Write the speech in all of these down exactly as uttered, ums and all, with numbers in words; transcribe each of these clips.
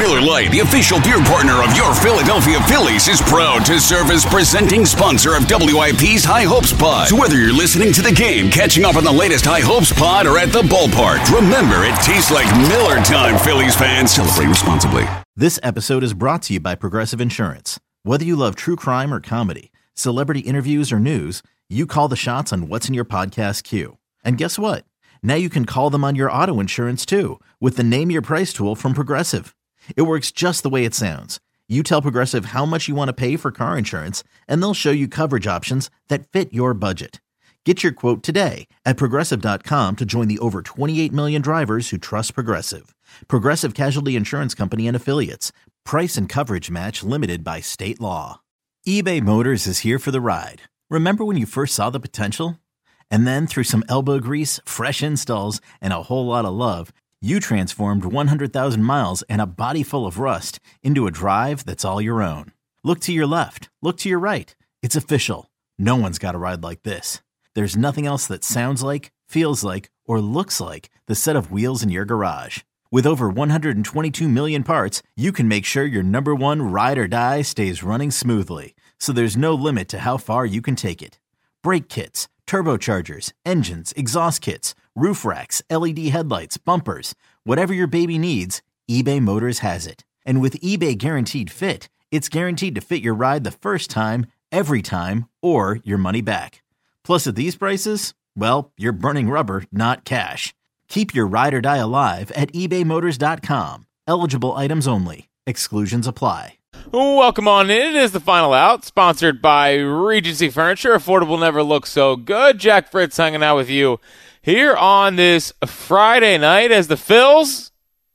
Miller Lite, the official beer partner of your Philadelphia Phillies, is proud to serve as presenting sponsor of W I P's High Hopes Pod. So whether you're listening to the game, catching up on the latest High Hopes Pod, or at the ballpark, remember it tastes like Miller time, Phillies fans. Celebrate responsibly. This episode is brought to you by Progressive Insurance. Whether you love true crime or comedy, celebrity interviews or news, you call the shots on what's in your podcast queue. And guess what? Now you can call them on your auto insurance too with the Name Your Price tool from Progressive. It works just the way it sounds. You tell Progressive how much you want to pay for car insurance, and they'll show you coverage options that fit your budget. Get your quote today at Progressive dot com to join the over twenty-eight million drivers who trust Progressive. Progressive Casualty Insurance Company and Affiliates. Price and coverage match limited by state law. eBay Motors is here for the ride. Remember when you first saw the potential? And then through some elbow grease, fresh installs, and a whole lot of love, you transformed one hundred thousand miles and a body full of rust into a drive that's all your own. Look to your left. Look to your right. It's official. No one's got a ride like this. There's nothing else that sounds like, feels like, or looks like the set of wheels in your garage. With over one hundred twenty-two million parts, you can make sure your number one ride or die stays running smoothly. So there's no limit to how far you can take it. Brake kits, turbochargers, engines, exhaust kits, roof racks, L E D headlights, bumpers, whatever your baby needs, eBay Motors has it. And with eBay Guaranteed Fit, it's guaranteed to fit your ride the first time, every time, or your money back. Plus, at these prices, well, you're burning rubber, not cash. Keep your ride or die alive at ebay motors dot com. Eligible items only. Exclusions apply. Welcome on in. It is the Final Out, sponsored by Regency Furniture. Affordable never looks so good. Jack Fritz hanging out with you here on this Friday night as the Phils,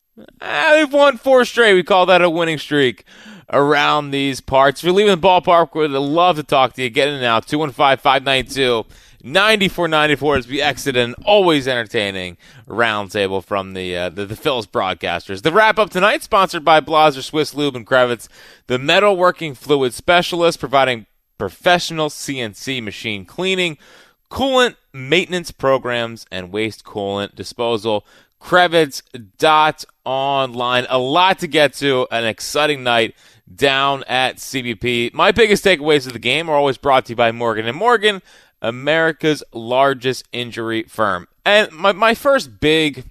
eh, they've won four straight. We call that a winning streak around these parts. If you're leaving the ballpark, we'd love to talk to you. Get in now, two one five, five nine two, nine four nine four as we exit an always entertaining roundtable from the, uh, the the Phil's broadcasters. The wrap-up tonight, sponsored by Blaser Swiss Lube and Kravitz, the metalworking fluid specialist, providing professional C N C machine cleaning, coolant maintenance programs, and waste coolant disposal. Kravitz dot online. A lot to get to. An exciting night down at C B P. My biggest takeaways of the game are always brought to you by Morgan and Morgan, America's largest injury firm. And my, my first big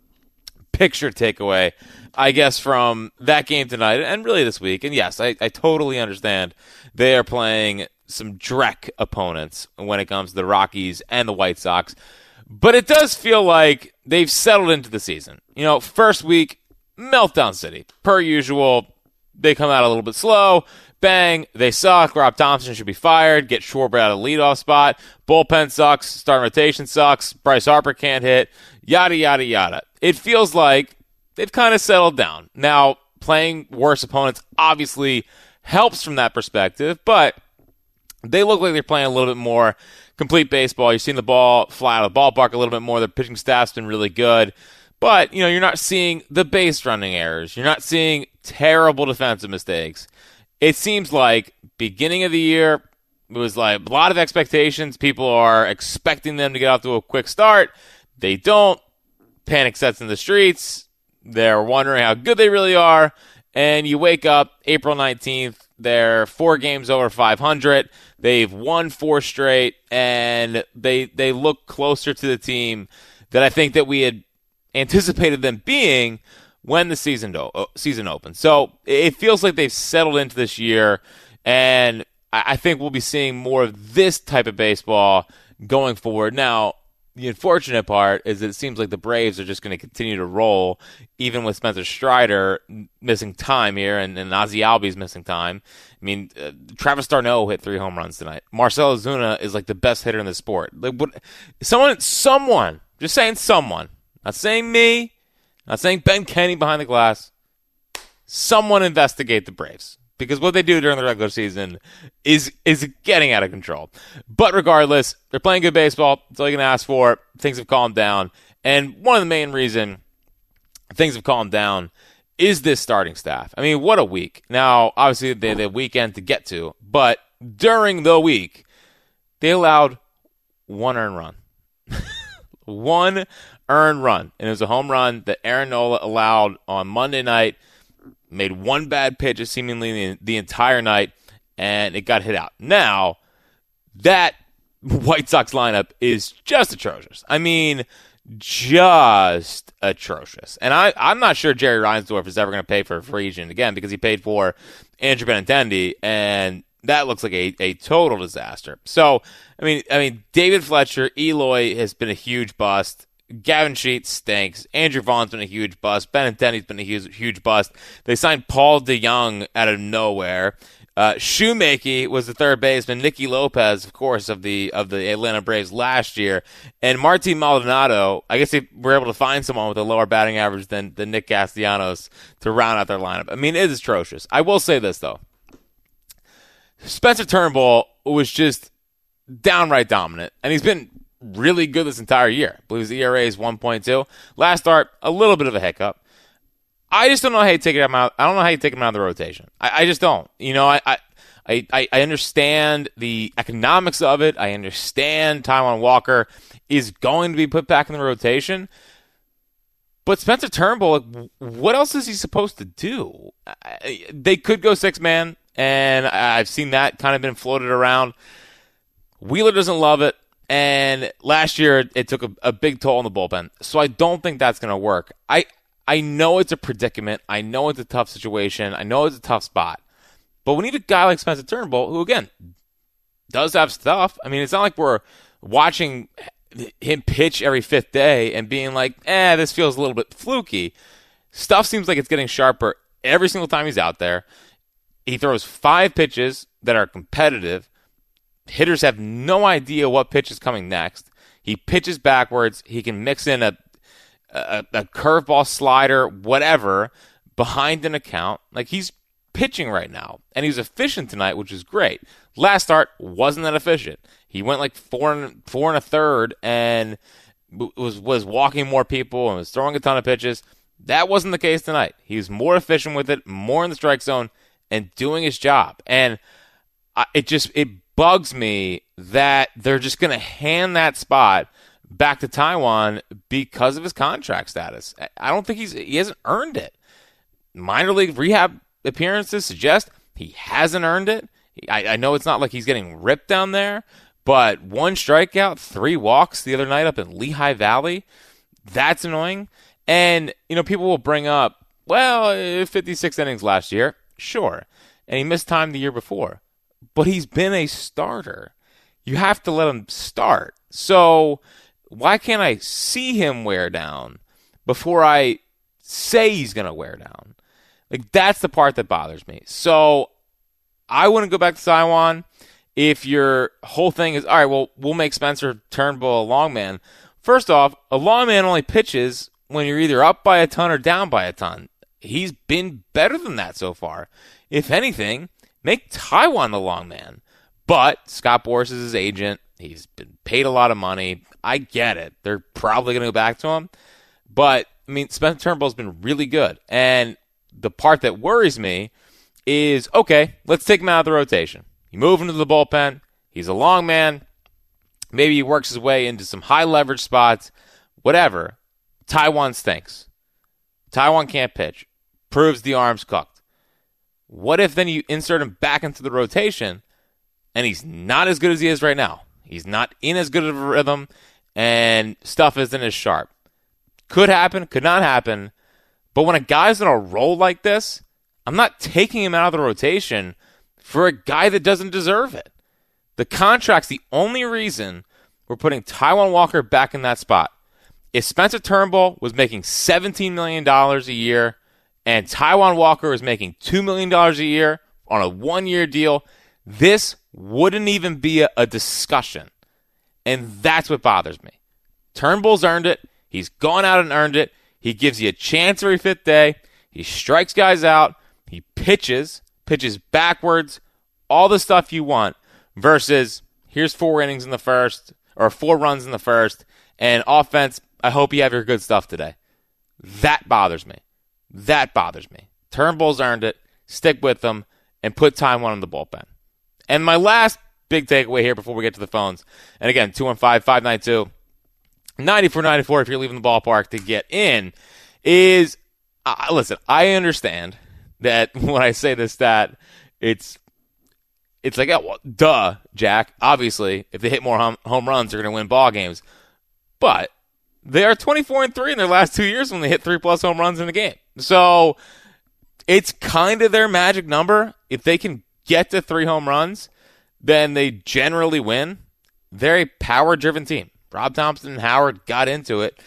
picture takeaway, I guess, from that game tonight and really this week, and yes, I, I totally understand they are playing some dreck opponents when it comes to the Rockies and the White Sox, but it does feel like they've settled into the season. You know, first week, meltdown city. Per usual, they come out a little bit slow. Bang, they suck. Rob Thompson should be fired. Get Schwarber out of the leadoff spot. Bullpen sucks. Starting rotation sucks. Bryce Harper can't hit. Yada, yada, yada. It feels like they've kind of settled down. Now, playing worse opponents obviously helps from that perspective, but they look like they're playing a little bit more complete baseball. You've seen the ball fly out of the ballpark a little bit more. Their pitching staff's been really good. But, you know, you're not seeing the base running errors. You're not seeing terrible defensive mistakes. It seems like beginning of the year, it was like a lot of expectations. People are expecting them to get off to a quick start. They don't. Panic sets in the streets. They're wondering how good they really are. And you wake up April nineteenth, they're four games over five hundred. They've won four straight, and they they look closer to the team that I think that we had anticipated them being when the season do- season opened. So it feels like they've settled into this year, and I think we'll be seeing more of this type of baseball going forward. Now, the unfortunate part is that it seems like the Braves are just going to continue to roll, even with Spencer Strider missing time here, and, and Ozzie Albies missing time. I mean, uh, Travis d'Arnaud hit three home runs tonight. Marcell Ozuna is like the best hitter in the sport. Like, what, someone, someone, just saying someone, not saying me, not saying Ben Kenny behind the glass. Someone investigate the Braves, because what they do during the regular season is is getting out of control. But regardless, they're playing good baseball. That's all you can ask for. Things have calmed down. And one of the main reasons things have calmed down is this starting staff. I mean, what a week. Now, obviously, they had the weekend to get to, but during the week, they allowed one earned run. One earned run. And it was a home run that Aaron Nola allowed on Monday night. made one bad pitch seemingly the, the entire night, and it got hit out. Now, that White Sox lineup is just atrocious. I mean, just atrocious. And I, I'm not sure Jerry Reinsdorf is ever going to pay for a free agent again because he paid for Andrew Benintendi, and that looks like a, a total disaster. So, I mean, I mean, David Fletcher, Eloy has been a huge bust. Gavin Sheets stinks. Andrew Vaughn's been a huge bust. Benintendi's been a huge, huge bust. They signed Paul DeJong out of nowhere. Uh, Shoemaker was the third baseman. Nicky Lopez, of course, of the of the Atlanta Braves last year. And Martin Maldonado, I guess they were able to find someone with a lower batting average than, than Nick Castellanos to round out their lineup. I mean, it is atrocious. I will say this, though. Spencer Turnbull was just downright dominant, and he's been really good this entire year. I believe his E R A is one point two. Last start, a little bit of a hiccup. I just don't know how you take him out. I don't know how you take him out of the rotation. I, I just don't. You know, I, I, I, I understand the economics of it. I understand Taijuan Walker is going to be put back in the rotation. But Spencer Turnbull, what else is he supposed to do? I, they could go six-man, and I've seen that kind of been floated around. Wheeler doesn't love it. And last year, it took a, a big toll on the bullpen. So I don't think that's going to work. I I know it's a predicament. I know it's a tough situation. I know it's a tough spot. But we need a guy like Spencer Turnbull, who, again, does have stuff. I mean, it's not like we're watching him pitch every fifth day and being like, eh, this feels a little bit fluky. Stuff seems like it's getting sharper every single time he's out there. He throws five pitches that are competitive. Hitters have no idea what pitch is coming next. He pitches backwards. He can mix in a a, a curveball, slider, whatever, behind an account. Like, he's pitching right now, and he's efficient tonight, which is great. Last start wasn't that efficient. He went like four and four and a third, and was was walking more people and was throwing a ton of pitches. That wasn't the case tonight. He was more efficient with it, more in the strike zone, and doing his job. And I, it just it bugs me that they're just going to hand that spot back to Taijuan because of his contract status. I don't think he's he hasn't earned it. Minor league rehab appearances suggest he hasn't earned it. I, I know it's not like he's getting ripped down there, but one strikeout, three walks the other night up in Lehigh Valley, that's annoying. And, you know, people will bring up, well, fifty-six innings last year, sure. And he missed time the year before. But he's been a starter. You have to let him start. So why can't I see him wear down before I say he's going to wear down? Like, that's the part that bothers me. So I wouldn't go back to Taijuan if your whole thing is, all right, well, we'll make Spencer Turnbull a long man. First off, a long man only pitches when you're either up by a ton or down by a ton. He's been better than that so far. If anything, make Taijuan the long man. But Scott Boras is his agent. He's been paid a lot of money. I get it. They're probably going to go back to him. But, I mean, Spencer Turnbull's been really good. And the part that worries me is, okay, let's take him out of the rotation. You move him to the bullpen. He's a long man. Maybe he works his way into some high leverage spots. Whatever. Taijuan stinks. Taijuan can't pitch. Proves the arm's cooked. What if then you insert him back into the rotation and he's not as good as he is right now? He's not in as good of a rhythm and stuff isn't as sharp. Could happen, could not happen. But when a guy's in a role like this, I'm not taking him out of the rotation for a guy that doesn't deserve it. The contract's the only reason we're putting Taijuan Walker back in that spot. If Spencer Turnbull was making seventeen million dollars a year and Taijuan Walker is making two million dollars a year on a one-year deal, this wouldn't even be a, a discussion. And that's what bothers me. Turnbull's earned it. He's gone out and earned it. He gives you a chance every fifth day. He strikes guys out. He pitches, pitches backwards, all the stuff you want, versus here's four innings in the first, or four runs in the first, and offense, I hope you have your good stuff today. That bothers me. That bothers me. Turnbull's earned it. Stick with them and put Taijuan in the bullpen. And my last big takeaway here before we get to the phones, and again, two one five, five nine two, nine four nine four if you're leaving the ballpark to get in, is, uh, listen, I understand that when I say this stat, it's it's like, oh, well, duh, Jack. Obviously, if they hit more home, home runs, they're going to win ball games. But they are twenty-four and three in their last two years when they hit three-plus home runs in a game. So it's kind of their magic number. If they can get to three home runs, then they generally win. They're a power-driven team. Rob Thompson and Howard got into it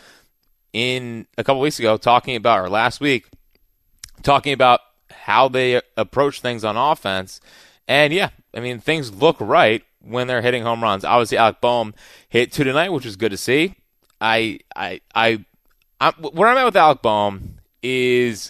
in a couple weeks ago talking about, or last week, talking about how they approach things on offense. And yeah, I mean, things look right when they're hitting home runs. Obviously, Alec Boehm hit two tonight, which was good to see. I, I, I, I where I'm at with Alec Boehm is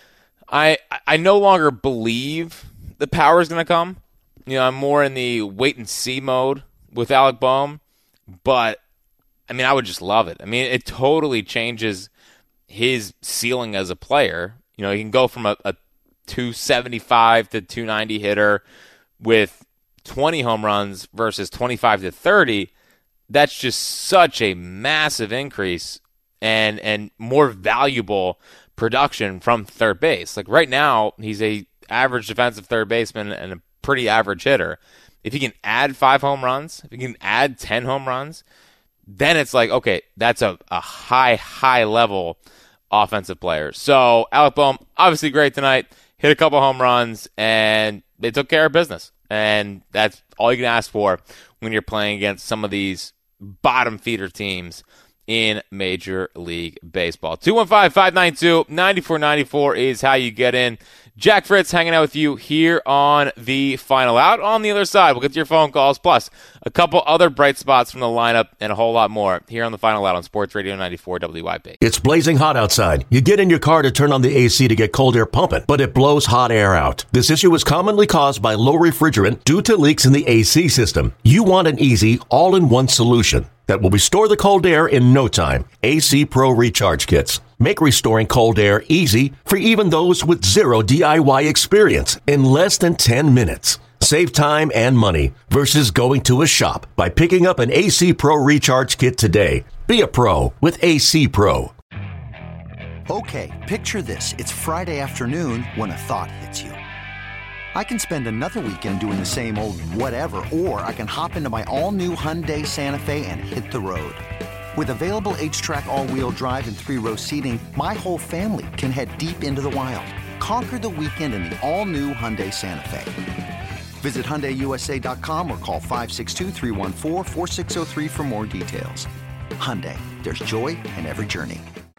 I, I no longer believe the power is going to come. You know, I'm more in the wait and see mode with Alec Boehm, but I mean, I would just love it. I mean, it totally changes his ceiling as a player. You know, he can go from a, a two seventy-five to two ninety hitter with twenty home runs versus twenty-five to thirty. That's just such a massive increase and and more valuable production from third base. Like right now, he's a average defensive third baseman and a pretty average hitter. If he can add five home runs, if he can add ten home runs, then it's like, okay, that's a, a high, high level offensive player. So Alec Boehm, obviously great tonight, hit a couple home runs, and they took care of business. And that's all you can ask for when you're playing against some of these bottom feeder teams in Major League Baseball. two one five, five nine two, nine four nine four is how you get in. Jack Fritz hanging out with you here on the Final Out. On the other side, we'll get to your phone calls, plus a couple other bright spots from the lineup and a whole lot more here on the Final Out on Sports Radio ninety-four W I P. It's blazing hot outside. You get in your car to turn on the A C to get cold air pumping, but it blows hot air out. This issue is commonly caused by low refrigerant due to leaks in the A C system. You want an easy, all-in-one solution that will restore the cold air in no time. A C Pro Recharge Kits make restoring cold air easy for even those with zero D I Y experience in less than ten minutes. Save time and money versus going to a shop by picking up an A C Pro Recharge Kit today. Be a pro with A C Pro. Okay, picture this. It's Friday afternoon when a thought hits you. I can spend another weekend doing the same old whatever, or I can hop into my all-new Hyundai Santa Fe and hit the road. With available H-Track all-wheel drive and three-row seating, my whole family can head deep into the wild. Conquer the weekend in the all-new Hyundai Santa Fe. Visit Hyundai U S A dot com or call five six two, three one four, four six zero three for more details. Hyundai, there's joy in every journey.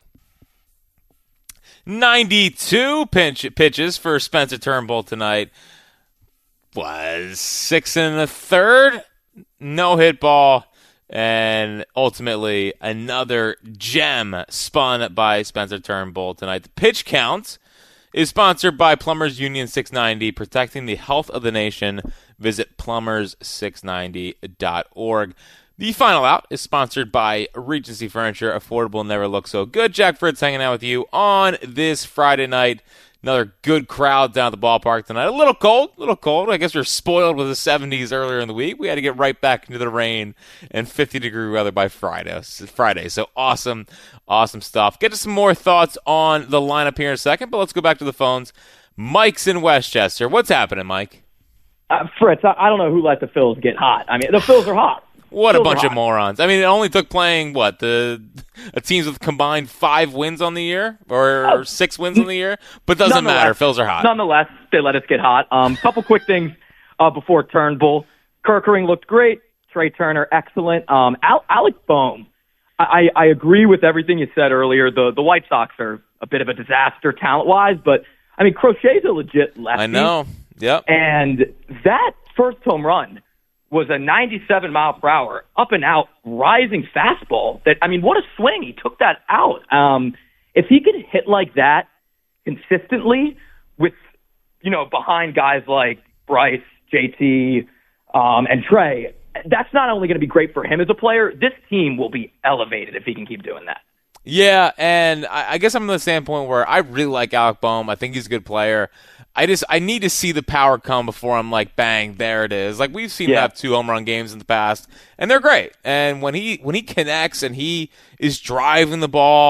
ninety-two pinch, pitches for Spencer Turnbull tonight. Was six and a third, no hit ball, and ultimately another gem spun by Spencer Turnbull tonight. The pitch count is sponsored by Plumbers Union six ninety, protecting the health of the nation. Visit plumbers six ninety dot org. The Final Out is sponsored by Regency Furniture. Affordable never looks so good. Jack Fritz hanging out with you on this Friday night. Another good crowd down at the ballpark tonight. A little cold, a little cold. I guess we were spoiled with the seventies earlier in the week. We had to get right back into the rain and fifty-degree weather by Friday. Friday. So awesome, awesome stuff. Get to some more thoughts on the lineup here in a second, but let's go back to the phones. Mike's in Westchester. What's happening, Mike? Uh, Fritz, I, I don't know who let the Phils get hot. I mean, the Phils are hot. What Phils a bunch of morons. I mean, it only took playing, what, the a teams with combined five wins on the year or, or six wins on the year? But doesn't matter. Phils are hot. Nonetheless, they let us get hot. A um, couple quick things uh, before Turnbull. Kerkering looked great. Trey Turner, excellent. Um, Al- Alec Boehm, I, I agree with everything you said earlier. The, the White Sox are a bit of a disaster talent-wise, but, I mean, Crochet's a legit lefty. I know. Yep. And that first home run was a ninety-seven mile per hour, up and out, rising fastball. That I mean, what a swing. He took that out. Um, if he could hit like that consistently with, you know, behind guys like Bryce, J T, um, and Trey, that's not only going to be great for him as a player, this team will be elevated if he can keep doing that. Yeah, and I, I guess I'm in the standpoint where I really like Alec Boehm. I think he's a good player. I just I need to see the power come before I'm like, bang, there it is. Like we've seen yeah. him have two home run games in the past, and they're great. And when he when he connects and he is driving the ball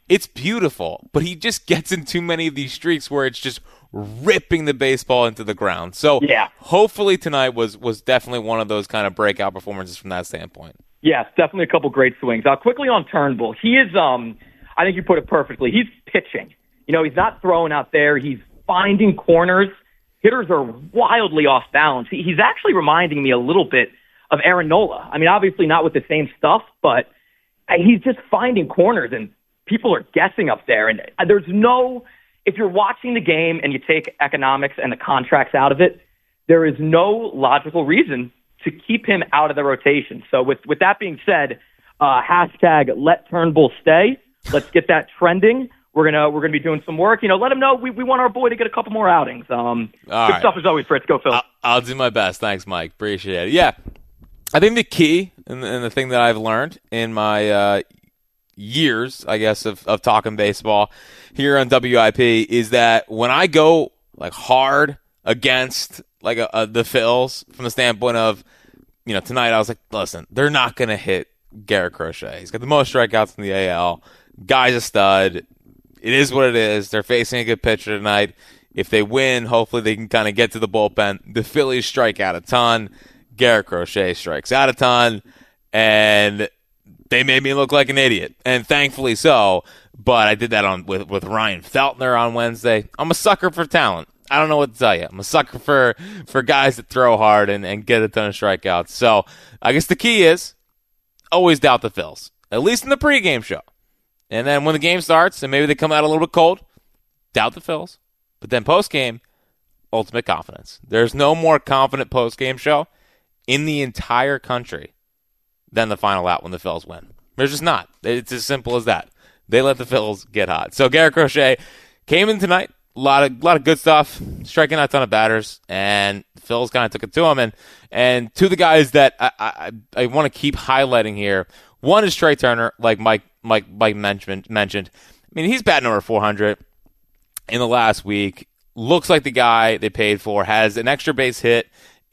It's beautiful, but he just gets in too many of these streaks where it's just ripping the baseball into the ground. So yeah. hopefully tonight was was definitely one of those kind of breakout performances from that standpoint. Yes, definitely a couple great swings. Uh, quickly on Turnbull, he is, um, I think you put it perfectly, he's pitching. You know, he's not throwing out there. He's finding corners. Hitters are wildly off balance. He, he's actually reminding me a little bit of Aaron Nola. I mean, obviously not with the same stuff, but he's just finding corners, and people are guessing up there. And there's no, if you're watching the game and you take economics and the contracts out of it, there is no logical reason to keep him out of the rotation. So with, with that being said, uh, hashtag let Turnbull stay. Let's get that trending. We're gonna we're gonna be doing some work. You know, let him know we, we want our boy to get a couple more outings. Um, good right. stuff as always, Fritz. Go, Phil. I'll, I'll do my best. Thanks, Mike. Appreciate it. Yeah, I think the key and, and the thing that I've learned in my uh, years, I guess, of, of talking baseball here on W I P is that when I go like hard against like a, a, the Phils from the standpoint of, you know, tonight I was like, listen, they're not going to hit Garrett Crochet. He's got the most strikeouts in the A L. Guy's a stud. It is what it is. They're facing a good pitcher tonight. If they win, hopefully they can kind of get to the bullpen. The Phillies strike out a ton. Garrett Crochet strikes out a ton. And they made me look like an idiot. And thankfully so. But I did that on with, with Ryan Feltner on Wednesday. I'm a sucker for talent. I don't know what to tell you. I'm a sucker for, for guys that throw hard and, and get a ton of strikeouts. So I guess the key is always doubt the Phils, at least in the pregame show. And then when the game starts and maybe they come out a little bit cold, doubt the Phils. But then postgame, ultimate confidence. There's no more confident postgame show in the entire country than the final out when the Phils win. There's just not. It's as simple as that. They let the Phils get hot. So Garrett Crochet came in tonight. A lot of lot of good stuff, striking out a ton of batters, and Phil's kind of took it to him. And and to the guys that I I, I want to keep highlighting here, one is Trey Turner, like Mike Mike Mike mentioned. mentioned. I mean, he's batting over four hundred in the last week. Looks like the guy they paid for. Has an extra base hit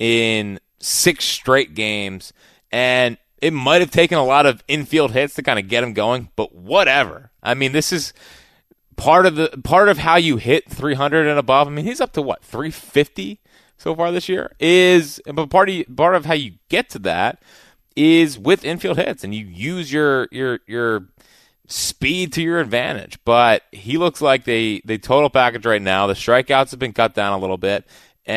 in six straight games, and it might have taken a lot of infield hits to kind of get him going, but whatever. I mean, this is Part of the part of how you hit three hundred and above. I mean, he's up to what, three fifty so far this year. Is but part of part of how you get to that is with infield hits, and you use your your your speed to your advantage. But he looks like they they total package right now. The strikeouts have been cut down a little bit,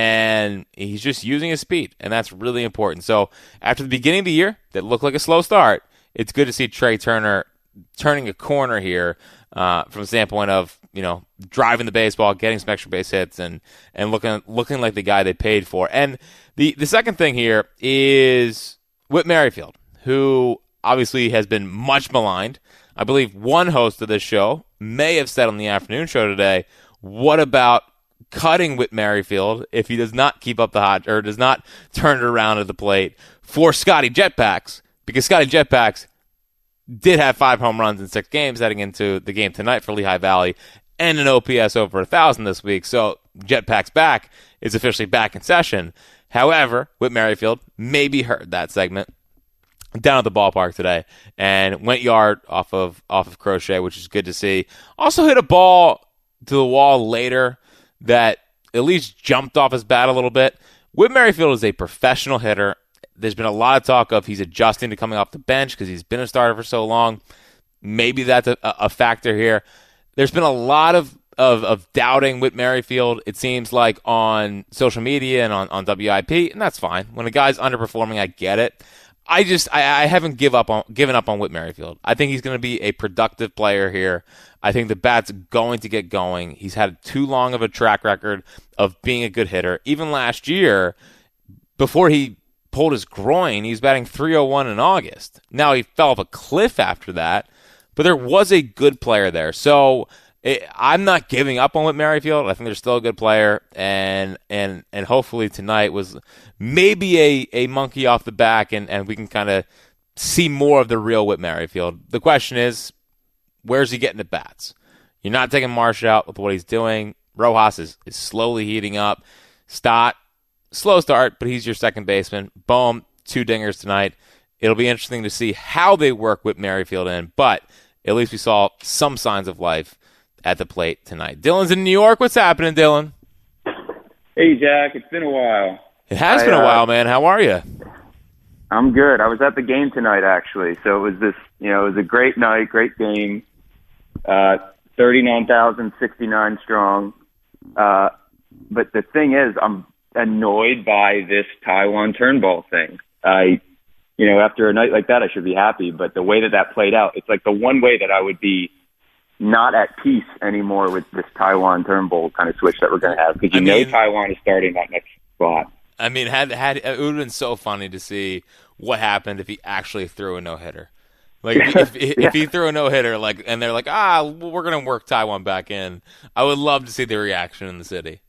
and he's just using his speed, and that's really important. So after the beginning of the year, that looked like a slow start, it's good to see Trey Turner turning a corner here. Uh, from the standpoint of, you know, driving the baseball, getting some extra base hits, and and looking looking like the guy they paid for. And the, the second thing here is Whit Merrifield, who obviously has been much maligned. I believe one host of this show may have said on the afternoon show today, what about cutting Whit Merrifield if he does not keep up the hot, or does not turn it around at the plate for Scotty Jetpacks, because Scotty Jetpacks did have five home runs in six games heading into the game tonight for Lehigh Valley, and an O P S over one thousand this week. So Jetpack's back is officially back in session. However, Whit Merrifield maybe heard that segment down at the ballpark today and went yard off of off of Crochet, which is good to see. Also hit a ball to the wall later that at least jumped off his bat a little bit. Whit Merrifield is a professional hitter. There's been a lot of talk of he's adjusting to coming off the bench because he's been a starter for so long. Maybe that's a, a factor here. There's been a lot of, of, of doubting Whit Merrifield, it seems like, on social media and on, on W I P, and that's fine. When a guy's underperforming, I get it. I just I, I haven't give up on given up on Whit Merrifield. I think he's going to be a productive player here. I think the bat's going to get going. He's had too long of a track record of being a good hitter. Even last year, before he pulled his groin, he was batting three oh one in August. Now he fell off a cliff after that, but there was a good player there. So it, I'm not giving up on Whit Merrifield. I think they're still a good player, and and and hopefully tonight was maybe a, a monkey off the back, and, and we can kind of see more of the real Whit Merrifield. The question is, where's he getting at bats? You're not taking Marsh out with what he's doing. Rojas is, is slowly heating up. Stott, slow start, but he's your second baseman. Boom, two dingers tonight. It'll be interesting to see how they work with Merrifield in, but at least we saw some signs of life at the plate tonight. Dylan's in New York. What's happening, Dylan? Hey, Jack. It's been a while. It has I, been a uh, while, man. How are you? I'm good. I was at the game tonight, actually. So it was this, you know, it was a great night, great game. Uh, thirty-nine thousand sixty-nine strong. Uh, but the thing is, I'm annoyed by this Taiwan Turnbull thing. I, you know, after a night like that, I should be happy. But the way that that played out, it's like the one way that I would be not at peace anymore with this Taiwan Turnbull kind of switch that we're going to have. Because you I mean, know Taiwan is starting that next spot. I mean, had had it would have been so funny to see what happened if he actually threw a no-hitter. Like, if, if, yeah. if he threw a no-hitter, like, and they're like, ah, we're going to work Taiwan back in, I would love to see the reaction in the city.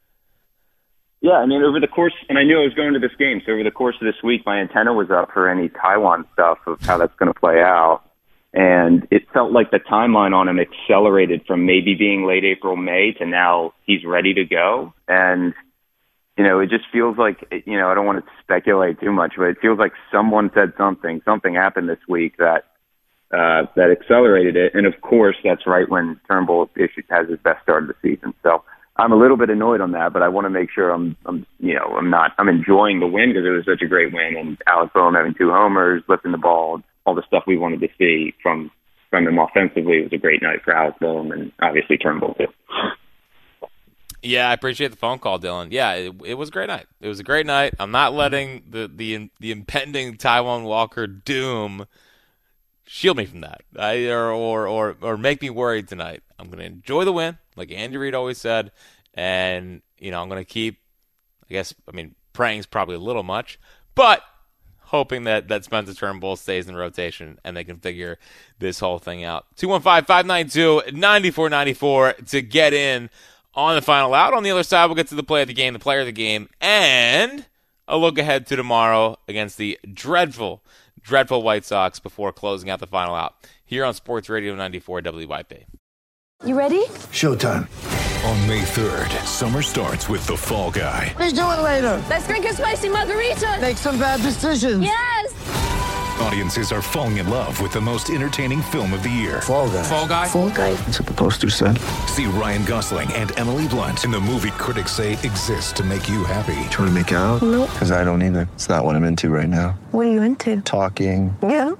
Yeah, I mean, over the course, and I knew I was going to this game, so over the course of this week, my antenna was up for any Taiwan stuff of how that's going to play out. And it felt like the timeline on him accelerated from maybe being late April, May to now he's ready to go. And you know, it just feels like, you know, I don't want to speculate too much, but it feels like someone said something, something happened this week that uh, that accelerated it. And, of course, that's right when Turnbull has his best start of the season. So I'm a little bit annoyed on that, but I want to make sure I'm, I'm you know, I'm not, I'm enjoying the win because it was such a great win. And Alec Boehm having two homers, lifting the ball, all the stuff we wanted to see from, from him offensively. It was a great night for Alec Boehm and obviously Turnbull, too. Yeah, I appreciate the phone call, Dylan. Yeah, it, it was a great night. It was a great night. I'm not letting the the, the impending Taiwan Walker doom shield me from that, I, or, or or or make me worried tonight. I'm going to enjoy the win, like Andy Reid always said, and you know I'm going to keep. I guess I mean praying is probably a little much, but hoping that that Spencer Turnbull stays in rotation and they can figure this whole thing out. two one five, five nine two, nine four nine four to get in on the final out. On the other side, we'll get to the play of the game, the player of the game, and a look ahead to tomorrow against the dreadful, dreadful White Sox before closing out the final out here on Sports Radio ninety-four W Y P. You ready? Showtime. On May third, summer starts with The Fall Guy. Let's do it later. Let's drink a spicy margarita. Make some bad decisions. Yes. Audiences are falling in love with the most entertaining film of the year. Fall Guy. Fall Guy? Fall Guy. That's what the poster said. See Ryan Gosling and Emily Blunt in the movie critics say exists to make you happy. Trying to make it out? Nope. Because I don't either. It's not what I'm into right now. What are you into? Talking. Yeah.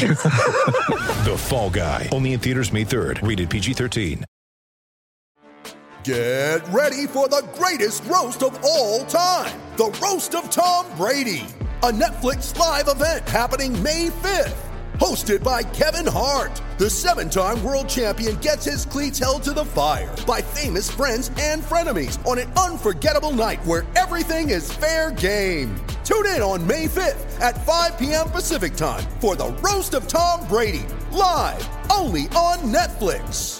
The Fall Guy. Only in theaters May third. Rated P G thirteen. Get ready for the greatest roast of all time. The Roast of Tom Brady. A Netflix live event happening May fifth. Hosted by Kevin Hart. The seven-time world champion gets his cleats held to the fire by famous friends and frenemies on an unforgettable night where everything is fair game. Tune in on May fifth at five p.m. Pacific time for the Roast of Tom Brady. Live only on Netflix.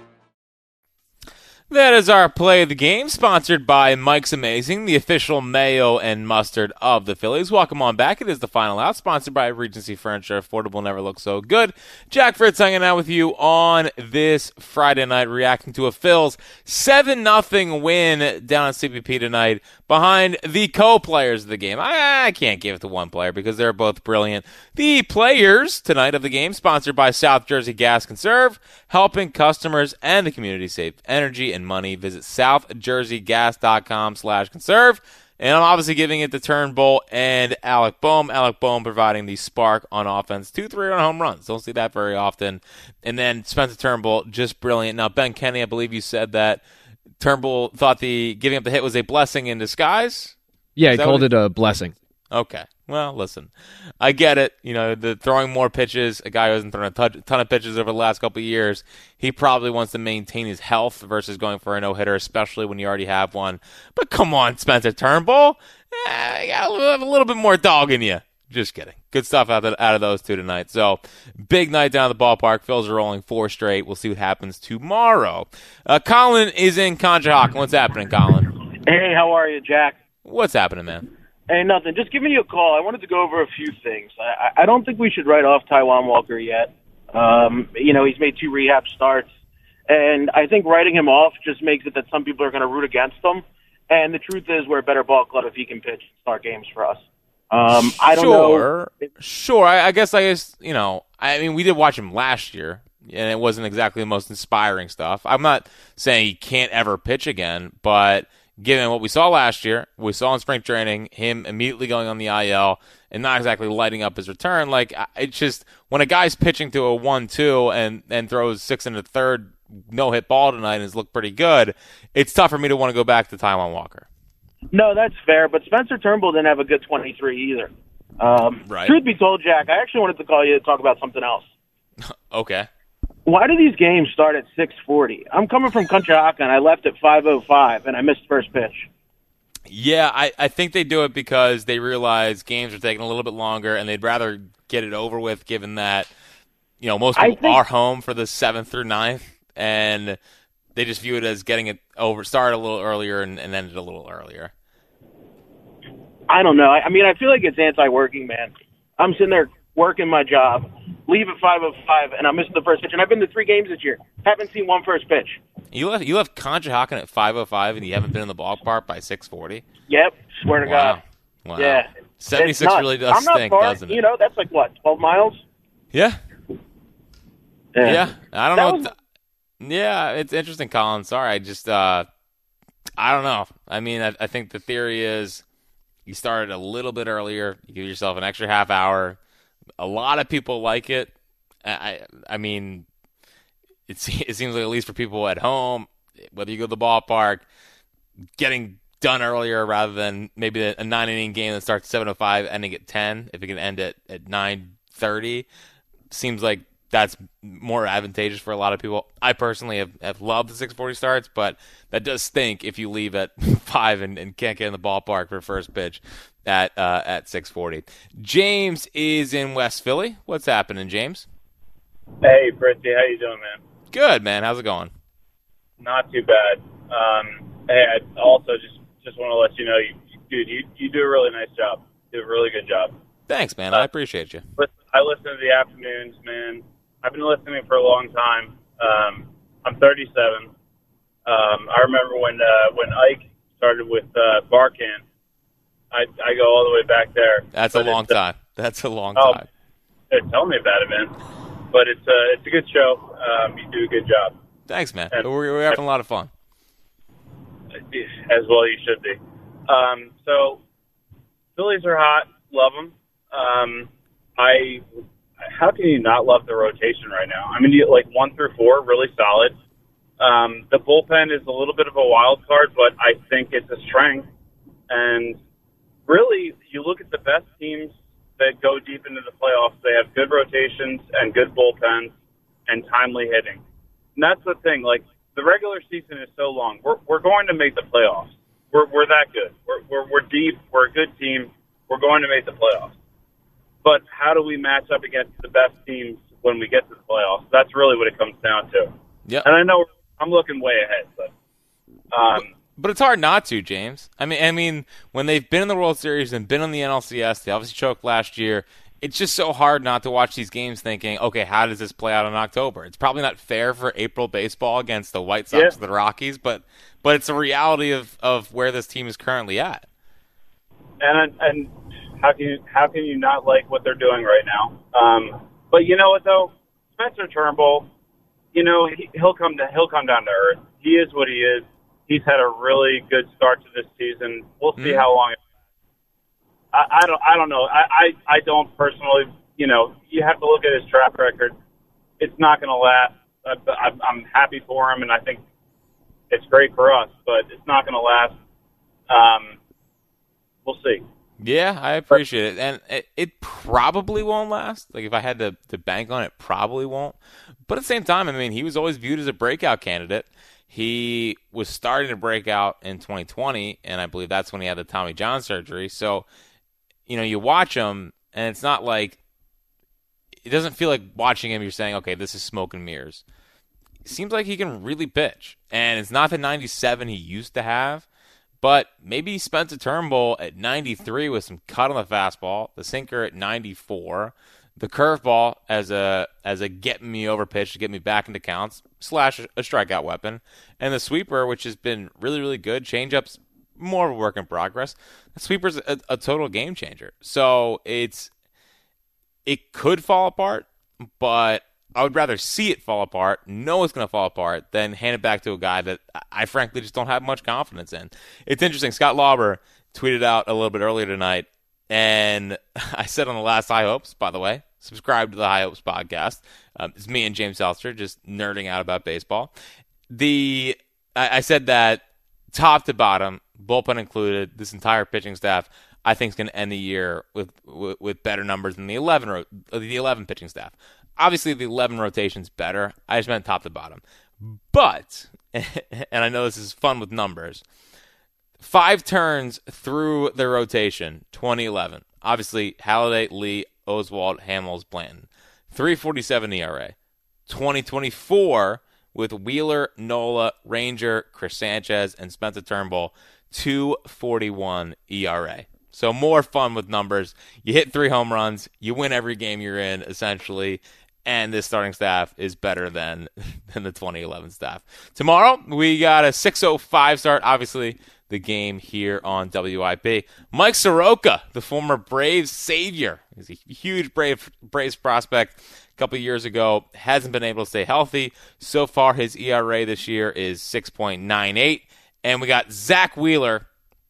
That is our play of the game, sponsored by Mike's Amazing, the official mayo and mustard of the Phillies. Welcome on back. It is the final out, sponsored by Regency Furniture. Affordable never looks so good. Jack Fritz hanging out with you on this Friday night, reacting to a Phils seven nothing win down at C P P tonight behind the co-players of the game. I, I can't give it to one player because they're both brilliant. The players tonight of the game, sponsored by South Jersey Gas Conserve, helping customers and the community save energy and money. Visit southjerseygas.com slash conserve. And I'm obviously giving it to Turnbull and Alec Boehm. Alec Boehm providing the spark on offense. Two three-run home runs. Don't see that very often. And then Spencer Turnbull, just brilliant. Now, Ben Kenny, I believe you said that Turnbull thought the giving up the hit was a blessing in disguise. Yeah, he called it a blessing. Okay. Well, listen, I get it. You know, the throwing more pitches, a guy who hasn't thrown a ton, ton of pitches over the last couple of years, he probably wants to maintain his health versus going for a no-hitter, especially when you already have one. But come on, Spencer Turnbull. Eh, you got a little, a little bit more dog in you. Just kidding. Good stuff out of, out of those two tonight. So, big night down at the ballpark. Phils are rolling four straight. We'll see what happens tomorrow. Uh, Colin is in Conshohocken. What's happening, Colin? Hey, how are you, Jack? What's happening, man? Hey, nothing. Just giving you a call. I wanted to go over a few things. I, I don't think we should write off Taiwan Walker yet. Um, you know, he's made two rehab starts. And I think writing him off just makes it that some people are going to root against him. And the truth is we're a better ball club if he can pitch and start games for us. Um, I don't sure. know. Sure. I, I guess I guess, you know, I mean, we did watch him last year. and it wasn't exactly the most inspiring stuff. I'm not saying he can't ever pitch again, but given what we saw last year, we saw in spring training, him immediately going on the I L and not exactly lighting up his return, like, it's just, when a guy's pitching to a one two and, and throws six and a third no-hit ball tonight and has looked pretty good, it's tough for me to want to go back to Taijuan Walker. No, that's fair, but Spencer Turnbull didn't have a good twenty-three either. Um, right. Truth be told, Jack, I actually wanted to call you to talk about something else. Okay. Why do these games start at six forty? I'm coming from Conshohocken, and I left at five oh five, and I missed first pitch. Yeah, I, I think they do it because they realize games are taking a little bit longer, and they'd rather get it over with, given that, you know, most people think, are home for the seventh through ninth, and they just view it as getting it over, started a little earlier and, and ended a little earlier. I don't know. I, I mean, I feel like it's anti-working, man. I'm sitting there working my job, leave at five oh five, and I'm missing the first pitch. And I've been to three games this year. Haven't seen one first pitch. You left you left Conshohocken at five oh five, and you haven't been in the ballpark by six forty? Yep, swear to wow. God. Wow. Yeah. seventy-six really does I'm not stink, far, doesn't it? You know, that's like, what, twelve miles? Yeah. Yeah. Yeah. I don't that know. Was... What the, yeah, it's interesting, Colin. Sorry, I just, uh, I don't know. I mean, I, I think the theory is you started a little bit earlier. You give yourself an extra half hour. A lot of people like it. I, I mean, it, it seems like at least for people at home, whether you go to the ballpark, getting done earlier rather than maybe a nine-inning game that starts at seven oh five, ending at ten, if it can end at, at nine thirty, seems like that's more advantageous for a lot of people. I personally have, have loved the six forty starts, but that does stink if you leave at five and, and can't get in the ballpark for first pitch at uh, at six forty. James is in West Philly. What's happening, James? Hey, Fritzy. How you doing, man? Good, man. How's it going? Not too bad. Um, hey, I also just, just want to let you know, you, dude, you, you do a really nice job. You do a really good job. Thanks, man. Uh, I appreciate you. I listen to the afternoons, man. I've been listening for a long time. Um, I'm thirty-seven. Um, I remember when uh, when Ike started with uh, Barkan. I I go all the way back there. That's but a long uh, time. That's a long oh, time. Tell me about it, man. But it's uh, it's a good show. Um, you do a good job. Thanks, man. And, we're, we're having a lot of fun. As well you should be. Um, so, Phillies are hot. Love them. Um, I. How can you not love the rotation right now? I mean, you, like one through four, really solid. Um, the bullpen is a little bit of a wild card, but I think it's a strength. And really, you look at the best teams that go deep into the playoffs, they have good rotations and good bullpens and timely hitting. And that's the thing. Like, the regular season is so long. We're we're going to make the playoffs. We're we're that good. We're we're we're deep. We're a good team. We're going to make the playoffs. But how do we match up against the best teams when we get to the playoffs? That's really what it comes down to. Yeah. And I know I'm looking way ahead, but um, but, but it's hard not to, James. I mean, I mean, when they've been in the World Series and been on the N L C S, they obviously choked last year. It's just so hard not to watch these games thinking, okay, how does this play out in October? It's probably not fair for April baseball against the White Sox yeah. or the Rockies, but but it's a reality of, of where this team is currently at. And and how can you how can you not like what they're doing right now? Um, but you know what though, Spencer Turnbull, you know he, he'll come to he'll come down to earth. He is what he is. He's had a really good start to this season. We'll see mm. how long. It I, I don't. I don't know. I, I. I don't personally. You know, you have to look at his track record. It's not going to last. I, I, I'm happy for him, and I think it's great for us. But it's not going to last. Um, we'll see. Yeah, I appreciate it, and it, it probably won't last. Like if I had to, to bank on it, probably won't. But at the same time, I mean, he was always viewed as a breakout candidate. He was starting to break out in twenty twenty, and I believe that's when he had the Tommy John surgery. So. You know, you watch him, and it's not like – it doesn't feel like watching him you're saying, okay, this is smoke and mirrors. It seems like he can really pitch. And it's not the ninety-seven he used to have, but maybe Spencer Turnbull at ninety-three with some cut on the fastball, the sinker at ninety-four, the curveball as a as a get-me-over pitch to get me back into counts, slash a strikeout weapon, and the sweeper, which has been really, really good, change-ups, more of a work in progress. The sweeper's a, a total game changer. So it's it could fall apart, but I would rather see it fall apart, know it's going to fall apart, than hand it back to a guy that I frankly just don't have much confidence in. It's interesting. Scott Lauber tweeted out a little bit earlier tonight, and I said on the last High Hopes, by the way, subscribe to the High Hopes podcast. Um, it's me and James Seltzer just nerding out about baseball. The I, I said that top to bottom, bullpen included, this entire pitching staff, I think is going to end the year with, with with better numbers than the eleven ro- the eleven pitching staff. Obviously, the eleven rotation's better. I just meant top to bottom. But, and I know this is fun with numbers, five turns through the rotation, twenty eleven. Obviously, Halladay, Lee, Oswalt, Hamels, Blanton. three forty-seven E R A. twenty twenty-four with Wheeler, Nola, Ranger, Chris Sanchez, and Spencer Turnbull, two forty-one E R A. So more fun with numbers. You hit three home runs. You win every game you're in, essentially. And this starting staff is better than, than the twenty eleven staff. Tomorrow, we got a six oh five start. Obviously, the game here on W I P. Mike Soroka, the former Braves savior. He's a huge Brave, Braves prospect. A couple of years ago, hasn't been able to stay healthy. So far, his E R A this year is six point nine eight. And we got Zach Wheeler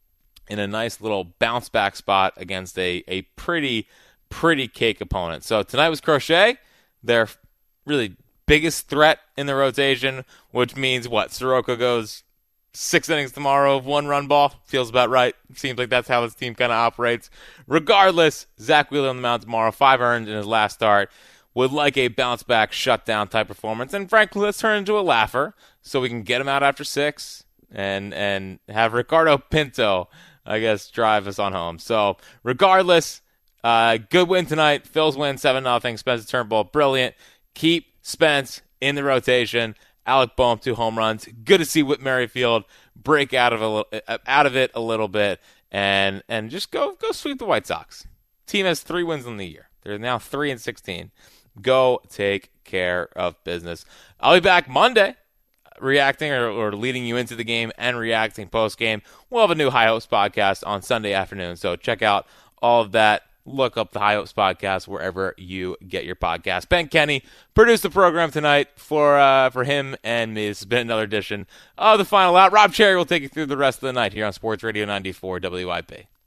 in a nice little bounce back spot against a, a pretty, pretty cake opponent. So tonight was Crochet, their really biggest threat in the rotation, which means what? Soroka goes six innings tomorrow of one run ball. Feels about right. Seems like that's how this team kind of operates. Regardless, Zach Wheeler on the mound tomorrow, five earned in his last start. Would like a bounce back shutdown type performance. And frankly, let's turn into a laugher so we can get him out after six and and have Ricardo Pinto, I guess, drive us on home. So regardless, uh, good win tonight. Phil's win seven nothing. Spencer Turnbull, brilliant. Keep Spence in the rotation. Alec Boehm, two home runs. Good to see Whit Merrifield break out of a little, out of it a little bit and and just go go sweep the White Sox. Team has three wins in the year. They're now three and sixteen. Go take care of business. I'll be back Monday, reacting or, or leading you into the game and reacting post game. We'll have a new High Hopes podcast on Sunday afternoon, so check out all of that. Look up the High Hopes podcast wherever you get your podcast. Ben Kenny produced the program tonight for uh, for him and me. This has been another edition of The Final Out. Rob Cherry will take you through the rest of the night here on Sports Radio ninety-four W I P.